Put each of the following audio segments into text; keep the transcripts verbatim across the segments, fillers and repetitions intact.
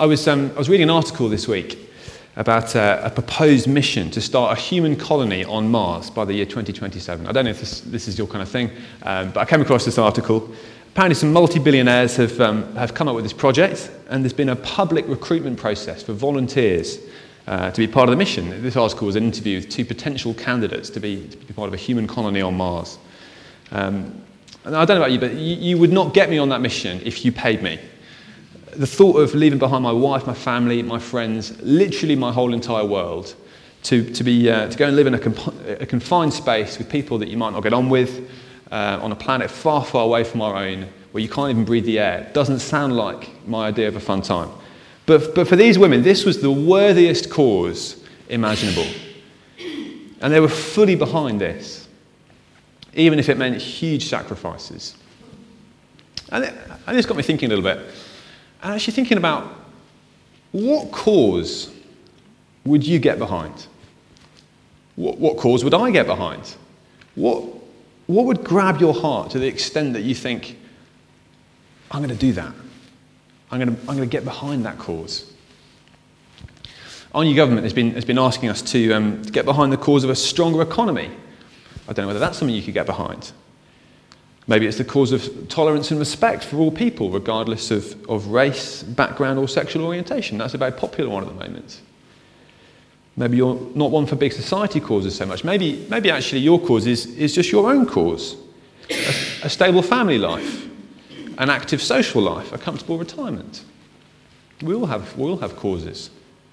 I was um, I was reading an article this week about uh, a proposed mission to start a human colony on Mars by the year twenty twenty-seven. I don't know if this, this is your kind of thing, um, but I came across this article. Apparently some multi-billionaires have, um, have come up with this project, and there's been a public recruitment process for volunteers uh, to be part of the mission. This article was an interview with two potential candidates to be, to be part of a human colony on Mars. Um, and I don't know about you, but you, you would not get me on that mission if you paid me. The thought of leaving behind my wife, my family, my friends, literally my whole entire world, to, to, be, uh, to go and live in a, comp- a confined space with people that you might not get on with, uh, on a planet far, far away from our own, where you can't even breathe the air, doesn't sound like my idea of a fun time. But, but for these women, this was the worthiest cause imaginable. And they were fully behind this, even if it meant huge sacrifices. And, it, and this got me thinking a little bit. And actually thinking about, what cause would you get behind? What, what cause would I get behind? What, what would grab your heart to the extent that you think, I'm going to do that. I'm going to, I'm going to get behind that cause. Our new government has been, has been asking us to, um, to get behind the cause of a stronger economy. I don't know whether that's something you could get behind. Maybe it's the cause of tolerance and respect for all people, regardless of, of race, background, or sexual orientation. That's a very popular one at the moment. Maybe you're not one for big society causes so much. Maybe, maybe actually your cause is, is just your own cause. A, a stable family life, an active social life, a comfortable retirement. We all have, we all have causes.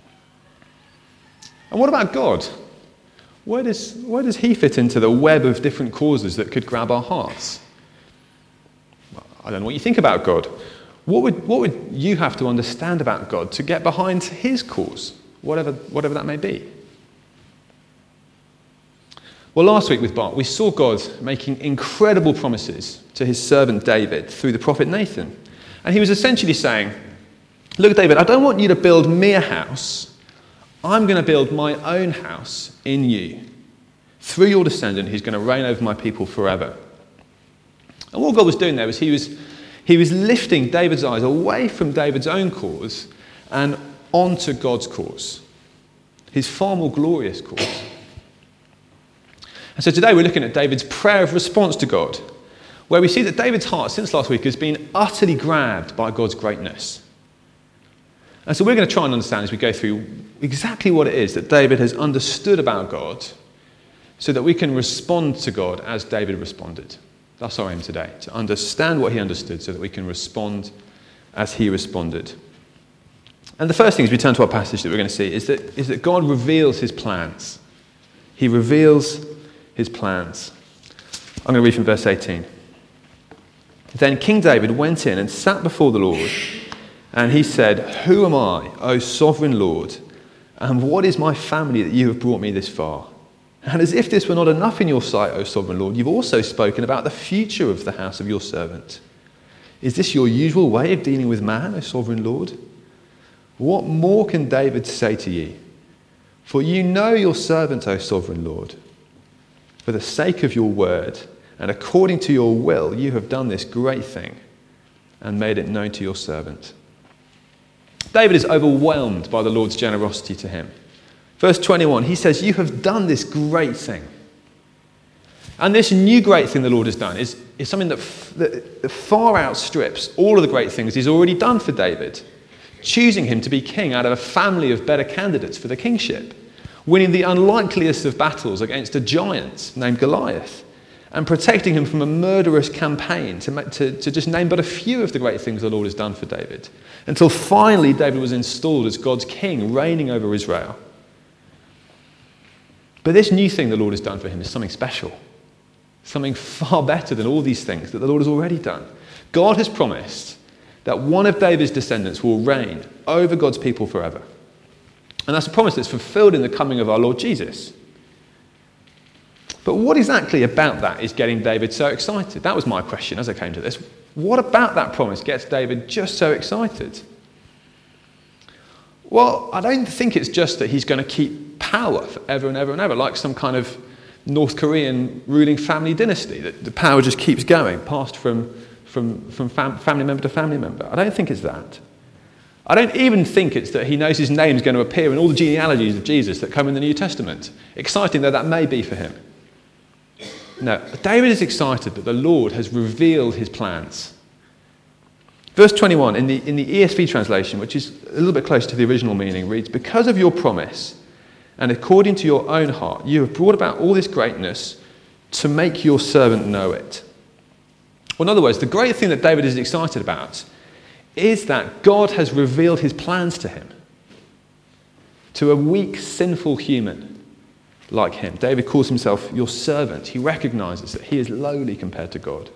And what about God? Where does, where does he fit into the web of different causes that could grab our hearts? I don't know what you think about God. What would, what would you have to understand about God to get behind his cause, whatever, whatever that may be? Well, last week with Bart, we saw God making incredible promises to his servant David through the prophet Nathan. And he was essentially saying, look, David, I don't want you to build me a house. I'm going to build my own house in you, through your descendant who's going to reign over my people forever. And what God was doing there was he was he was lifting David's eyes away from David's own cause and onto God's cause, his far more glorious cause. And so today we're looking at David's prayer of response to God, where we see that David's heart since last week has been utterly grabbed by God's greatness. And so we're going to try and understand as we go through exactly what it is that David has understood about God, so that we can respond to God as David responded. That's our aim today, to understand what he understood so that we can respond as he responded. And the first thing as we turn to our passage that we're going to see is that, is that God reveals his plans. He reveals his plans. I'm going to read from verse eighteen. Then King David went in and sat before the Lord, and he said, "Who am I, O sovereign Lord, and what is my family that you have brought me this far? And as if this were not enough in your sight, O sovereign Lord, you've also spoken about the future of the house of your servant. Is this your usual way of dealing with man, O sovereign Lord? What more can David say to you? For you know your servant, O sovereign Lord. For the sake of your word, and according to your will, you have done this great thing, and made it known to your servant." David is overwhelmed by the Lord's generosity to him. Verse twenty-one, he says, "You have done this great thing." And this new great thing the Lord has done is, is something that, f- that far outstrips all of the great things he's already done for David, choosing him to be king out of a family of better candidates for the kingship, winning the unlikeliest of battles against a giant named Goliath, and protecting him from a murderous campaign, to, make, to, to just name but a few of the great things the Lord has done for David, until finally David was installed as God's king, reigning over Israel. But this new thing the Lord has done for him is something special, something far better than all these things that the Lord has already done. God has promised that one of David's descendants will reign over God's people forever. And that's a promise that's fulfilled in the coming of our Lord Jesus. But what exactly about that is getting David so excited? That was my question as I came to this. What about that promise gets David just so excited? Well, I don't think it's just that he's going to keep power forever and ever and ever, like some kind of North Korean ruling family dynasty, that the power just keeps going, passed from, from, from fam- family member to family member. I don't think it's that. I don't even think it's that he knows his name is going to appear in all the genealogies of Jesus that come in the New Testament, exciting though that may be for him. No, David is excited that the Lord has revealed his plans. Verse twenty-one in the, in the E S V translation, which is a little bit closer to the original meaning, reads, "Because of your promise and according to your own heart, you have brought about all this greatness to make your servant know it." Well, in other words, the great thing that David is excited about is that God has revealed his plans to him, to a weak, sinful human like him. David calls himself your servant. He recognizes that he is lowly compared to God.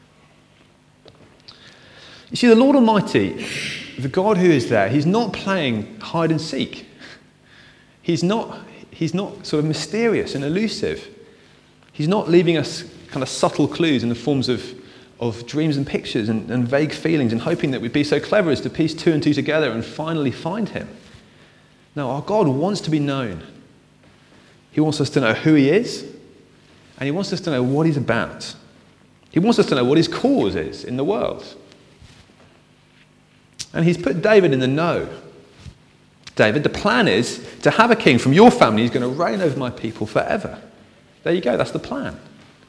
You see, the Lord Almighty, the God who is there, he's not playing hide and seek. He's not, he's not sort of mysterious and elusive. He's not leaving us kind of subtle clues in the forms of, of dreams and pictures and, and vague feelings and hoping that we'd be so clever as to piece two and two together and finally find him. No, our God wants to be known. He wants us to know who he is, and he wants us to know what he's about. He wants us to know what his cause is in the world. And he's put David in the know. David, the plan is to have a king from your family who's going to reign over my people forever. There you go, that's the plan.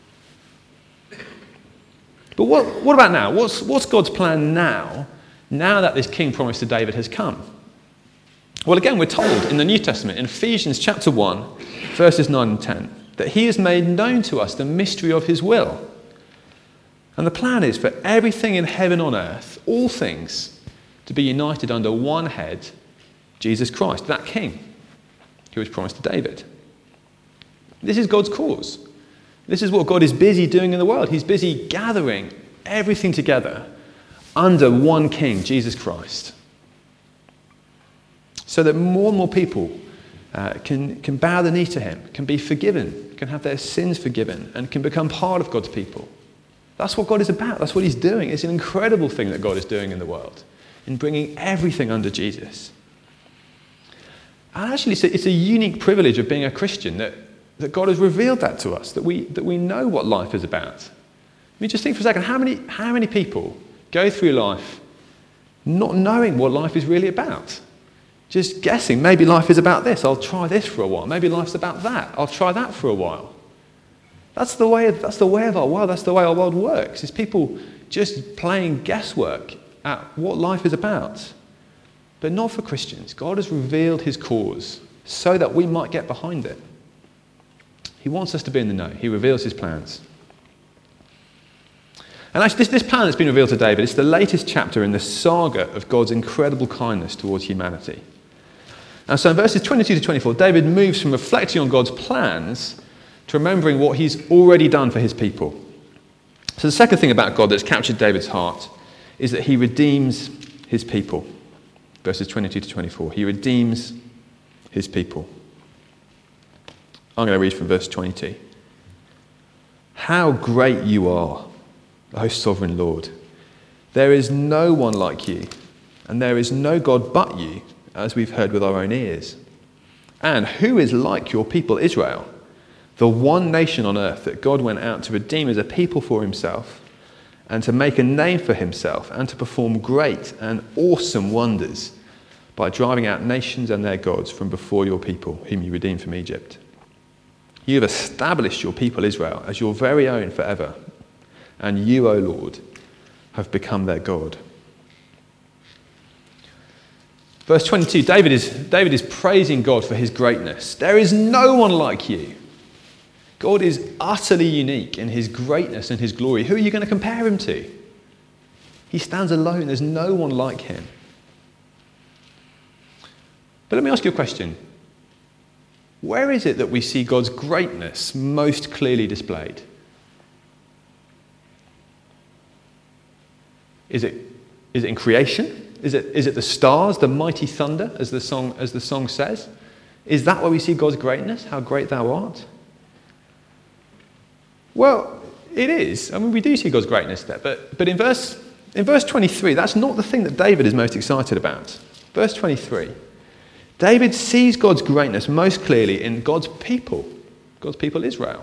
But what, what about now? What's, what's God's plan now, now that this king promised to David has come? Well, again, we're told in the New Testament, in Ephesians chapter one, verses nine and ten, that he has made known to us the mystery of his will. And the plan is for everything in heaven and on earth, all things, to be united under one head, Jesus Christ, that king who was promised to David. This is God's cause. This is what God is busy doing in the world. He's busy gathering everything together under one king, Jesus Christ, so that more and more people uh, can, can bow the knee to him, can be forgiven, can have their sins forgiven, and can become part of God's people. That's what God is about. That's what he's doing. It's an incredible thing that God is doing in the world, in bringing everything under Jesus. And actually, it's a, it's a unique privilege of being a Christian that, that God has revealed that to us, that we, that we know what life is about. I mean, just think for a second, how many, how many people go through life not knowing what life is really about? Just guessing, maybe life is about this, I'll try this for a while. Maybe life's about that, I'll try that for a while. That's the way, that's the way of our world, that's the way our world works. It's people just playing guesswork at what life is about. But not for Christians. God has revealed his cause so that we might get behind it. He wants us to be in the know. He reveals his plans. And actually, this, this plan that's been revealed to David is the latest chapter in the saga of God's incredible kindness towards humanity. And so in verses twenty-two to twenty-four, David moves from reflecting on God's plans to remembering what he's already done for his people. So the second thing about God that's captured David's heart is that he redeems his people. Verses twenty-two to twenty-four. He redeems his people. I'm going to read from verse twenty-two. How great you are, O sovereign Lord. There is no one like you, and there is no God but you, as we've heard with our own ears. And who is like your people Israel, the one nation on earth that God went out to redeem as a people for himself, and to make a name for himself, and to perform great and awesome wonders by driving out nations and their gods from before your people, whom you redeemed from Egypt. You have established your people Israel as your very own forever, and you, O Lord, have become their God. Verse twenty-two, David is, David is praising God for his greatness. There is no one like you. God is utterly unique in his greatness and his glory. Who are you going to compare him to? He stands alone. There's no one like him. But let me ask you a question. Where is it that we see God's greatness most clearly displayed? Is it, is it in creation? Is it, is it the stars, the mighty thunder, as the song, as the song says? Is that where we see God's greatness? How great thou art? Well, it is. I mean, we do see God's greatness there. But, but in, verse, in verse twenty-three, that's not the thing that David is most excited about. Verse twenty-three. David sees God's greatness most clearly in God's people, God's people Israel.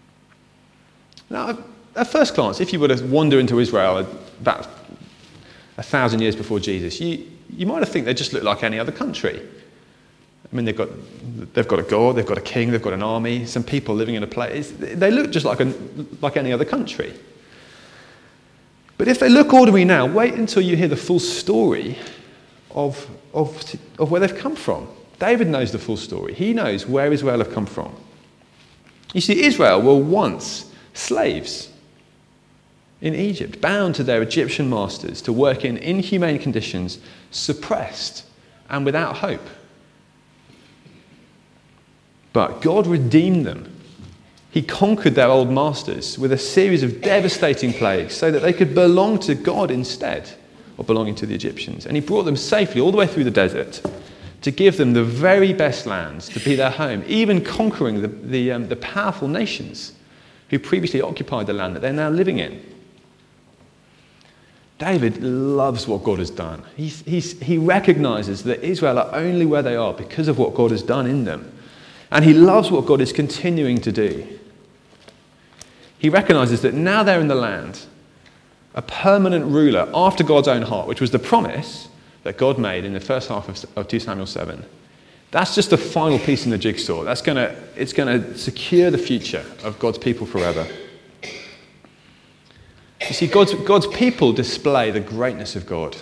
Now, at first glance, if you were to wander into Israel about a thousand years before Jesus, you, you might have think they just look like any other country. I mean, they've got, they've got a god, they've got a king, they've got an army, some people living in a place. They look just like, a, like any other country. But if they look ordinary now, wait until you hear the full story of, of, of where they've come from. David knows the full story. He knows where Israel have come from. You see, Israel were once slaves in Egypt, bound to their Egyptian masters to work in inhumane conditions, suppressed and without hope. But God redeemed them. He conquered their old masters with a series of devastating plagues so that they could belong to God instead of belonging to the Egyptians. And he brought them safely all the way through the desert to give them the very best lands to be their home, even conquering the, the, um, the powerful nations who previously occupied the land that they're now living in. David loves what God has done. He's, he's, he recognizes that Israel are only where they are because of what God has done in them. And he loves what God is continuing to do. He recognizes that now they're in the land, a permanent ruler after God's own heart, which was the promise that God made in the first half of, of Second Samuel seven. That's just the final piece in the jigsaw. That's gonna, it's going to secure the future of God's people forever. You see, God's, God's people display the greatness of God.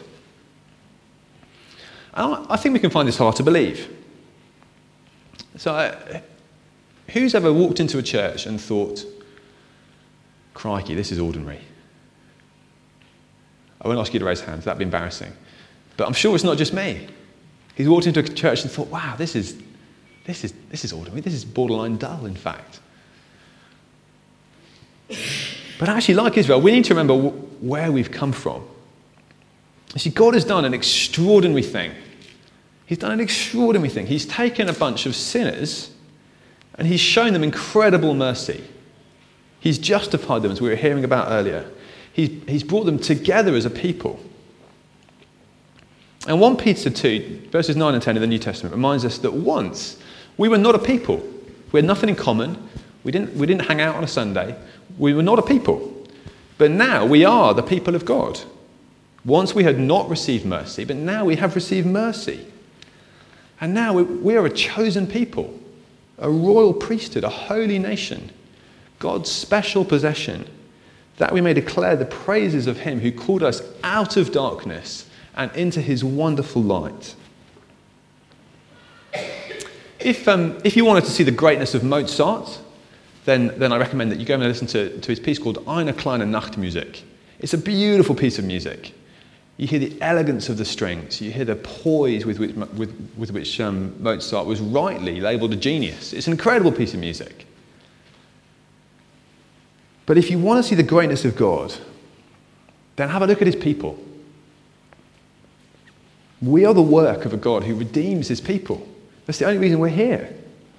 And I, I think we can find this hard to believe. So, uh, who's ever walked into a church and thought, crikey, this is ordinary? I won't ask you to raise hands, that'd be embarrassing. But I'm sure it's not just me. He's walked into a church and thought, wow, this is, this is, this is ordinary. This is borderline dull, in fact. But actually, like Israel, we need to remember where we've come from. You see, God has done an extraordinary thing. He's done an extraordinary thing. He's taken a bunch of sinners and he's shown them incredible mercy. He's justified them, as we were hearing about earlier. He's, he's brought them together as a people. And First Peter two, verses nine and ten in the New Testament reminds us that once we were not a people. We had nothing in common. We didn't, we didn't hang out on a Sunday. We were not a people. But now we are the people of God. Once we had not received mercy, but now we have received mercy. And now we, we are a chosen people, a royal priesthood, a holy nation, God's special possession, that we may declare the praises of him who called us out of darkness and into his wonderful light. If, um, if you wanted to see the greatness of Mozart, then, then I recommend that you go and listen to, to his piece called Eine kleine Nachtmusik. It's a beautiful piece of music. You hear the elegance of the strings. You hear the poise with which, with, with which um, Mozart was rightly labelled a genius. It's an incredible piece of music. But if you want to see the greatness of God, then have a look at his people. We are the work of a God who redeems his people. That's the only reason we're here.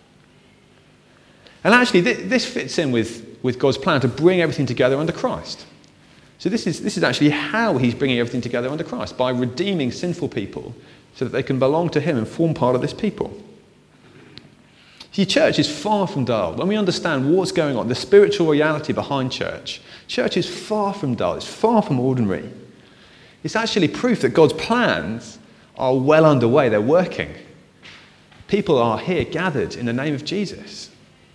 And actually, th- this fits in with, with God's plan to bring everything together under Christ. So this is, this is actually how he's bringing everything together under Christ, by redeeming sinful people so that they can belong to him and form part of this people. See, church is far from dull. When we understand what's going on, the spiritual reality behind church, church is far from dull. It's far from ordinary. It's actually proof that God's plans are well underway. They're working. People are here gathered in the name of Jesus.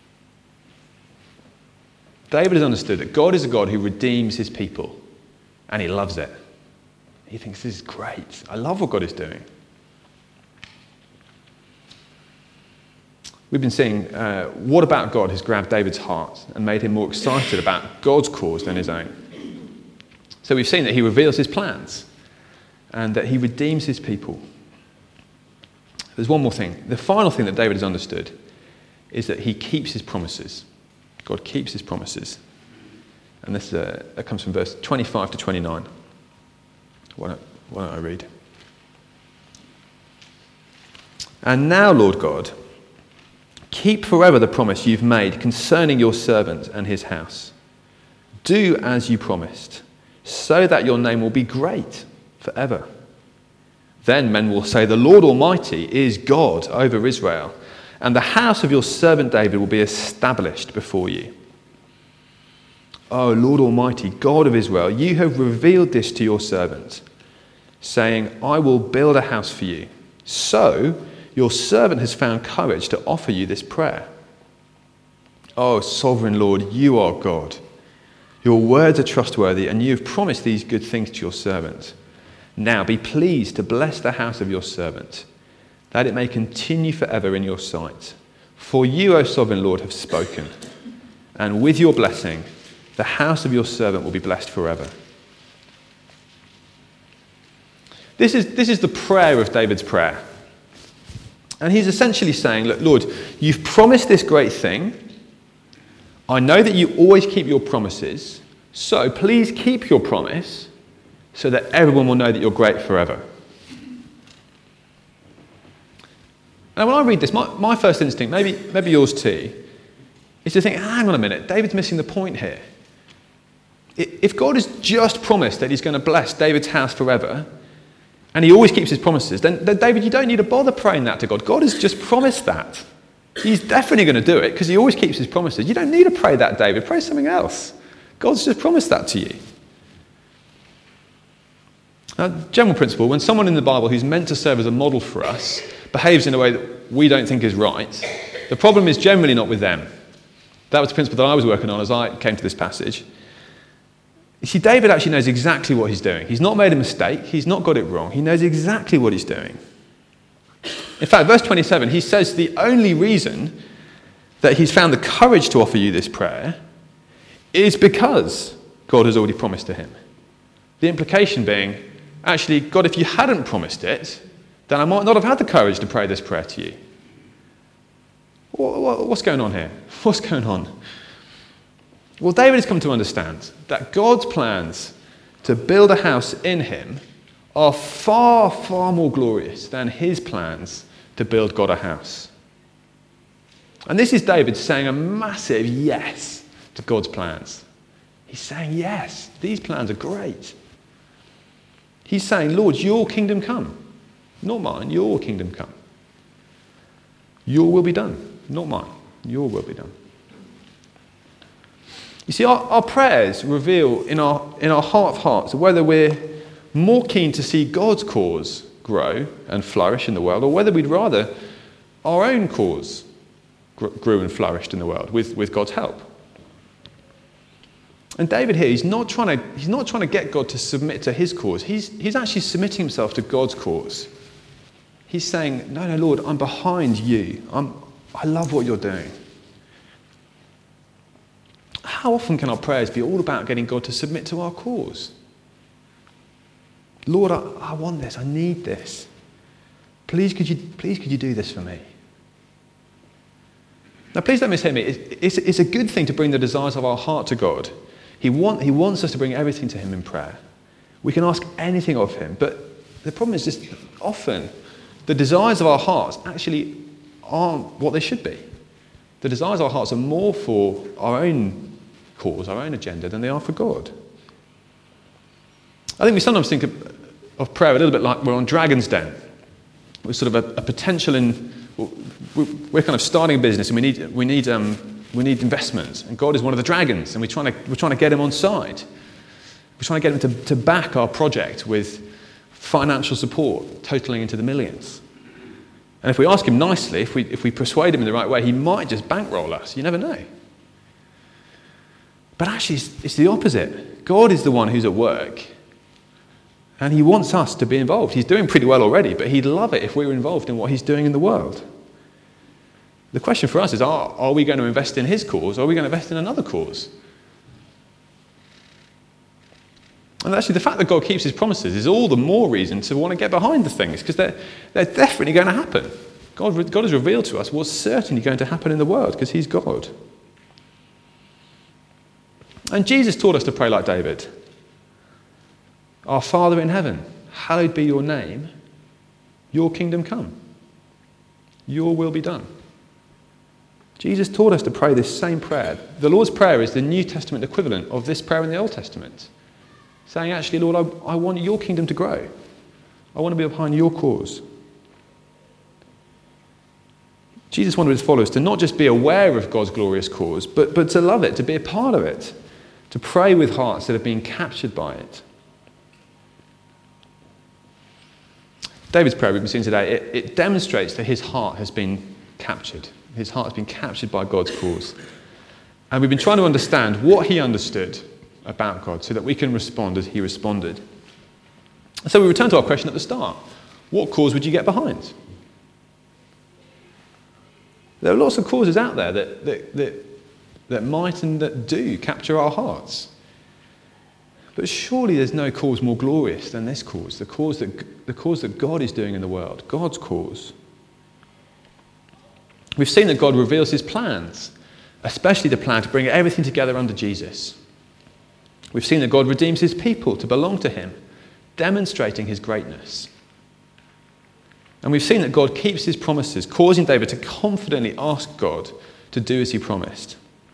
David has understood that God is a God who redeems his people, and he loves it. He thinks, this is great. I love what God is doing. We've been seeing uh, what about God has grabbed David's heart and made him more excited about God's cause than his own. So we've seen that he reveals his plans and that he redeems his people. There's one more thing. The final thing that David has understood is that he keeps his promises. God keeps his promises. And this uh, that comes from verse twenty-five to twenty-nine. Why don't, why don't I read? And now, Lord God, keep forever the promise you've made concerning your servant and his house. Do as you promised, so that your name will be great forever. Then men will say, the Lord Almighty is God over Israel, and the house of your servant David will be established before you. O Lord Almighty, God of Israel, you have revealed this to your servant. saying, I will build a house for you. So your servant has found courage to offer you this prayer. Oh, sovereign Lord, you are God. Your words are trustworthy, and you have promised these good things to your servant. Now be pleased to bless the house of your servant, that it may continue forever in your sight. For you, O sovereign Lord, have spoken, and with your blessing, the house of your servant will be blessed forever. This is, this is the prayer of David's prayer. And he's essentially saying, look, Lord, you've promised this great thing. I know that you always keep your promises, so please keep your promise so that everyone will know that you're great forever. Now, when I read this, my, my first instinct, maybe, maybe yours too, is to think, hang on a minute, David's missing the point here. If God has just promised that he's going to bless David's house forever, and he always keeps his promises, then, then David, you don't need to bother praying that to God. God has just promised that. He's definitely going to do it because he always keeps his promises. You don't need to pray that, David. Pray something else. God's just promised that to you. Now, general principle, when someone in the Bible who's meant to serve as a model for us behaves in a way that we don't think is right, the problem is generally not with them. That was the principle that I was working on as I came to this passage. You see, David actually knows exactly what he's doing. He's not made a mistake. He's not got it wrong. He knows exactly what he's doing. In fact, verse twenty-seven, he says the only reason that he's found the courage to offer you this prayer is because God has already promised to him. The implication being, actually, God, if you hadn't promised it, then I might not have had the courage to pray this prayer to you. What's going on here? What's going on? Well, David has come to understand that God's plans to build a house in him are far, far more glorious than his plans to build God a house. And this is David saying a massive yes to God's plans. He's saying, yes, these plans are great. He's saying, Lord, your kingdom come. Not mine, your kingdom come. Your will be done. Not mine, your will be done. You see, our, our prayers reveal in our, in our heart of hearts whether we're more keen to see God's cause grow and flourish in the world, or whether we'd rather our own cause grew and flourished in the world with, with God's help. And David here, he's not trying to, he's not trying to get God to submit to his cause. He's, he's actually submitting himself to God's cause. He's saying, no, no, Lord, I'm behind you. I'm, I love what you're doing. How often can our prayers be all about getting God to submit to our cause? Lord, I, I want this. I need this. Please, could you, please, could you do this for me? Now, please don't mishear me. It's, it's, it's a good thing to bring the desires of our heart to God. He, want, he wants us to bring everything to him in prayer. We can ask anything of him, but the problem is just often the desires of our hearts actually aren't what they should be. The desires of our hearts are more for our own cause, our own agenda, than they are for God. I think we sometimes think of, of prayer a little bit like we're on Dragon's Den. We're sort of a, a potential in, we're kind of starting a business and we need, we need, um, we need investment. And God is one of the dragons and we're trying to, we're trying to get him on side. We're trying to get him to, to back our project with financial support totaling into the millions. And if we ask him nicely, if we, if we persuade him in the right way, he might just bankroll us. You never know. But actually, it's, it's the opposite. God is the one who's at work. And he wants us to be involved. He's doing pretty well already, but he'd love it if we were involved in what he's doing in the world. The question for us is, are, are we going to invest in his cause, or are we going to invest in another cause? And actually, the fact that God keeps his promises is all the more reason to want to get behind the things, because they're, they're definitely going to happen. God, God has revealed to us what's certainly going to happen in the world, because he's God. And Jesus taught us to pray like David. Our Father in heaven, hallowed be your name. Your kingdom come. Your will be done. Jesus taught us to pray this same prayer. The Lord's Prayer is the New Testament equivalent of this prayer in the Old Testament. Saying, actually, Lord, I, I want your kingdom to grow. I want to be behind your cause. Jesus wanted his followers to not just be aware of God's glorious cause, but, but to love it, to be a part of it, to pray with hearts that have been captured by it. David's prayer we've been seeing today, it, it demonstrates that his heart has been captured. His heart has been captured by God's cause. And we've been trying to understand what he understood about God so that we can respond as he responded. So we return to our question at the start. What cause would you get behind? There are lots of causes out there that, that, that, that might and that do capture our hearts. But surely there's no cause more glorious than this cause, the cause that, the cause that God is doing in the world, God's cause. We've seen that God reveals his plans, especially the plan to bring everything together under Jesus. We've seen that God redeems his people to belong to him, demonstrating his greatness. And we've seen that God keeps his promises, causing David to confidently ask God to do as he promised.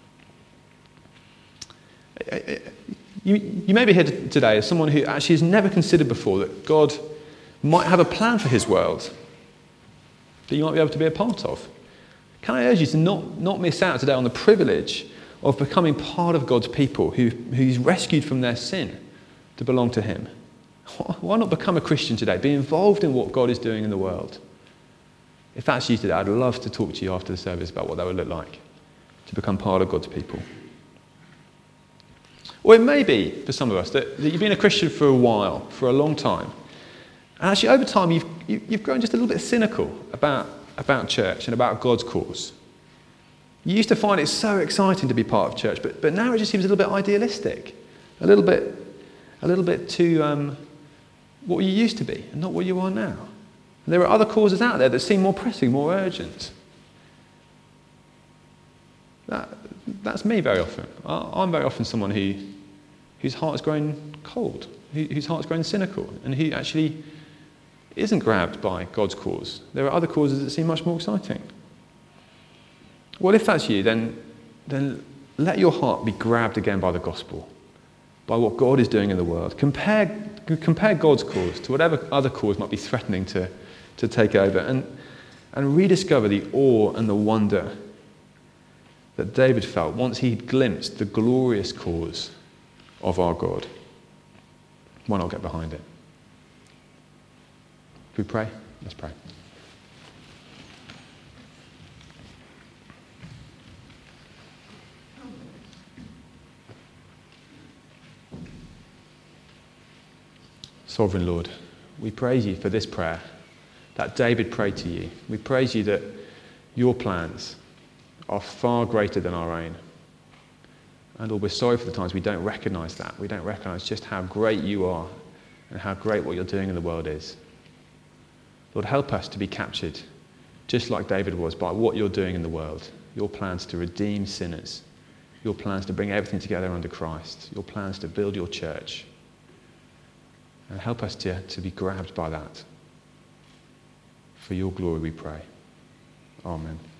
You, you may be here today as someone who actually has never considered before that God might have a plan for his world that you might be able to be a part of. Can I urge you to not, not miss out today on the privilege of becoming part of God's people who, who he's rescued from their sin to belong to him? Why not become a Christian today? Be involved in what God is doing in the world. If that's you today, I'd love to talk to you after the service about what that would look like to become part of God's people. Or it may be, for some of us, that, that you've been a Christian for a while, for a long time. And actually, over time, you've, you, you've grown just a little bit cynical about, about church and about God's cause. You used to find it so exciting to be part of church, but, but now it just seems a little bit idealistic, a little bit, a little bit too um, what you used to be and not what you are now. And there are other causes out there that seem more pressing, more urgent. That, that's me very often. I, I'm very often someone who, whose heart has grown cold, who, whose heart has grown cynical, and who actually isn't grabbed by God's cause. There are other causes that seem much more exciting. Well, if that's you, then, then let your heart be grabbed again by the gospel, by what God is doing in the world. Compare, compare God's cause to whatever other cause might be threatening to, to take over, and, and rediscover the awe and the wonder that David felt once he glimpsed the glorious cause of our God. Why not get behind it? Should we pray? Let's pray. Sovereign Lord, we praise you for this prayer that David prayed to you. We praise you that your plans are far greater than our own. And Lord, we're sorry for the times we don't recognise that. We don't recognise just how great you are and how great what you're doing in the world is. Lord, help us to be captured, just like David was, by what you're doing in the world. Your plans to redeem sinners. Your plans to bring everything together under Christ. Your plans to build your church. And help us to, to be grabbed by that. For your glory we pray. Amen.